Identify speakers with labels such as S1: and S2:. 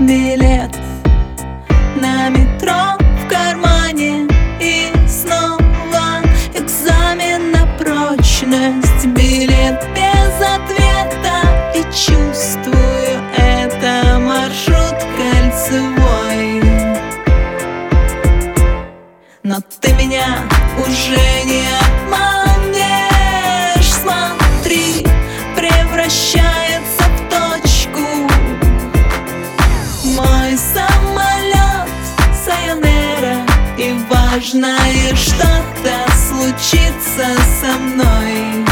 S1: билет на метро в кармане, и снова экзамен на прочность. Билет без ответа, и чувствую, это маршрут кольцевой. Но ты меня уже не обманешь. Смотри, превращается в точку мой самолет Сайонара, и важное что-то случится со мной.